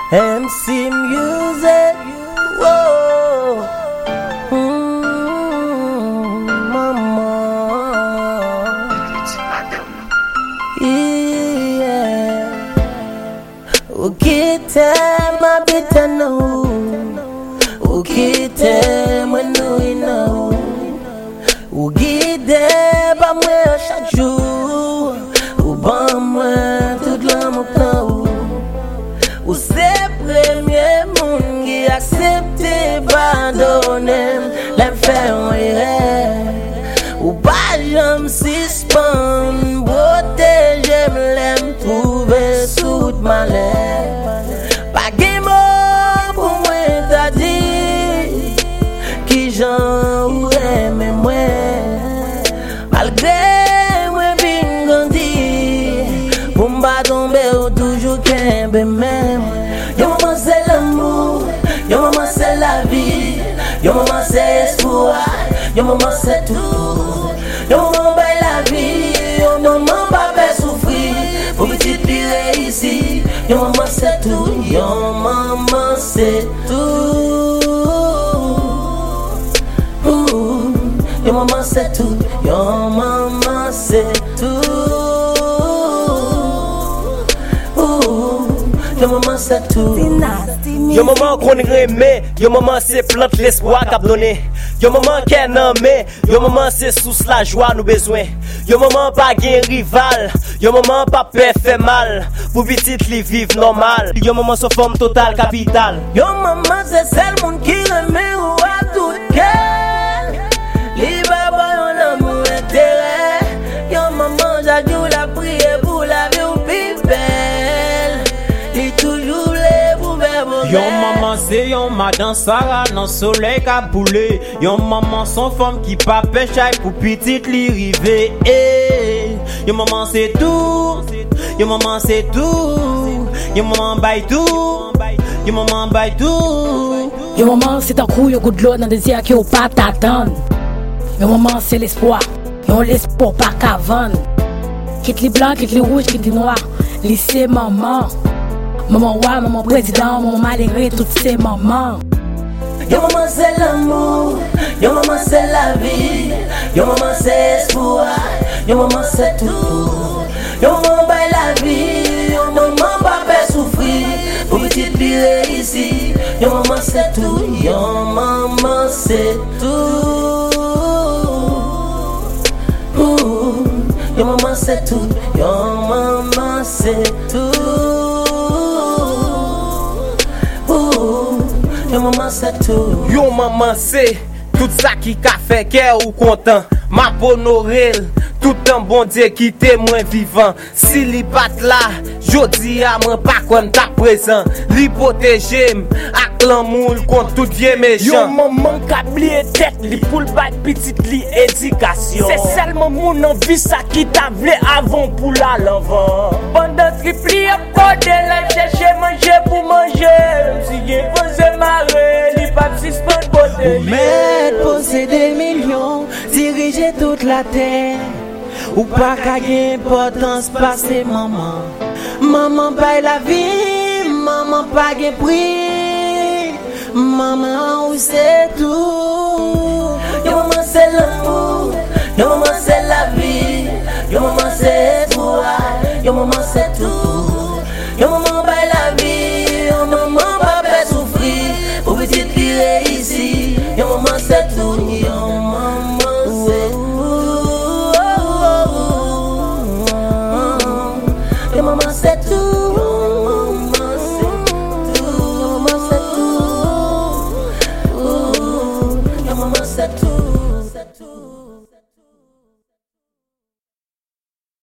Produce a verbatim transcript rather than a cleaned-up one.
M C Music, whoa, mm, mama, yeah. Ukite mabita no, ukite mwenu ina, ukide ba mwe chaque jour, ou ba mwe tout l'amour plan. Ou c'est premier monde qui accepte pardonner les faits ou pas j'aime suspendre protéger l'aime trouver sous ma lèvre pas de mots pour moi t'as dit qui j'en aime moi malgré moi bien grandi pour m'ba tomber ou toujours qu'un même. Yo maman c'est l'amour, yo maman c'est la vie, yo maman c'est espoir, yo maman c'est tout. Yo maman baille la vie, yo maman pas fait souffrir, pour petite vie réussir. Yo maman c'est tout, yo maman c'est tout. Ouh. Yo maman c'est tout, yo maman c'est tout. Yo maman c'est tout. Yo maman qu'on remet, yo maman c'est plante l'espoir qu'a donné. Yo maman qu'est nommé, yo maman c'est sous la joie nous besoin. Yo maman pas gain rival, yo maman pas peur fait mal. Pour petite li vivre normal. Yo maman son forme totale capitale. Yo maman c'est celle monde qui remet ou à tout cœur. Li baba yon amour intérêt. Yo maman j'adore la prière pour la vie ou plus belle. Li toujours les bouver bouver. Yon maman c'est yon madame Sarah dans soleil qu'a boulé. Yon maman son femme qui pas pêche pour petite li rive. Eh. Yon maman c'est tout. Yon maman c'est tout. Yon maman baille tout. Yon maman baille tout. Yon maman c'est un coup yon goût de l'eau dans des yeux qui ou pas t'attendre. Yon maman c'est l'espoir. Yon l'espoir pas qu'à vendre. Quitte les blancs, quitte les rouges, quitte les noirs. Lycée maman. Maman roi, maman président, maman malheureux, toutes ces mamans. Yo maman c'est l'amour, yo maman c'est la vie, yo maman c'est espoir, yo maman c'est tout. Yo maman baille la vie, yo maman pas fait souffrir, pour petite vie réussir. Yo maman c'est tout, yo maman c'est tout. Ouh. Yo maman c'est tout, yo maman c'est tout. Yo maman c'est tout. Yo maman c'est tout ça qui qu'a fait qu'elle ou content. Ma honorel, tout un bon Dieu qui témoin vivant. Si li pat là, jodi a moi pas comme ta présent. Li protéger ak l'amour contre tout vieux méchant. Yo maman qu'a blié tête li pour bail petite li éducation. C'est seulement mon envie ça qui t'a vle avant pour la l'enfant. Pendant tripli à côté la chercher manger pour manger. Si y posé marrer, li pas suspend côté. Mais posséder millions, diriger toute la terre. Ou pas qu'à gain importance passer maman. Maman paye la vie, maman pas gain prix. Maman ou c'est tout. Yo maman c'est l'amour, yo maman c'est la vie, yo maman c'est espoir, yo maman c'est tout. Yo maman paye la vie, yo maman pas fait souffrir, pour petite vie réussir. Yo maman c'est tout, yo maman c'est tout. Yo maman c'est tout, yo maman c'est tout, yo maman c'est tout, yo maman c'est tout, c'est tout.